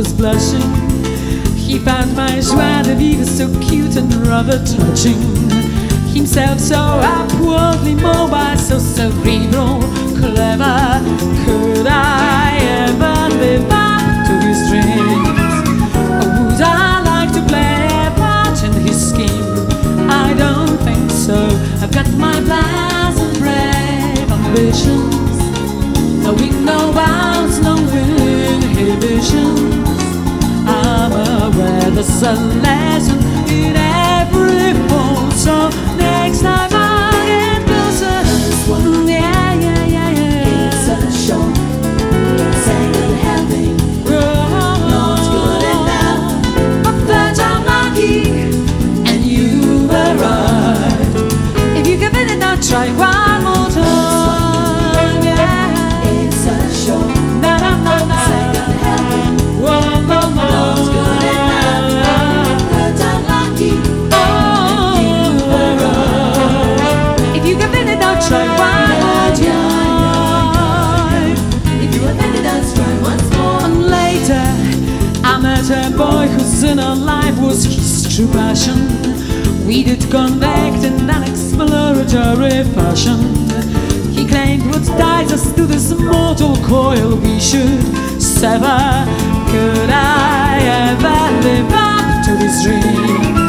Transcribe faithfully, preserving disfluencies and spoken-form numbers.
was blushing. He found my joie de vivre so cute and rather touching. Himself so upwardly mobile, so cerebral, clever. Could I ever live up to his dreams? Or would I like to play a part in his scheme? I don't think so. I've got my plans and brave ambitions, knowing no bounds, no inhibitions. I'm aware there's a lesson in every fall, so next time I get closer, mm, yeah, yeah, yeah, yeah. It's a show, saying and helping, not good enough. But I'm lucky, and you were right. If you give it a try one more time, yeah. It's a show, Na na na na. saying and helping, Whoa, whoa, whoa. not good enough. But I'm lucky, Oh, and you were right. if you give it a try one more time. If you offended us, try once more. And later, I met a boy whose inner life was his true passion. We did connect in an exploratory fashion. He claimed what ties us to this mortal coil we should sever. Could I ever live up to his dream?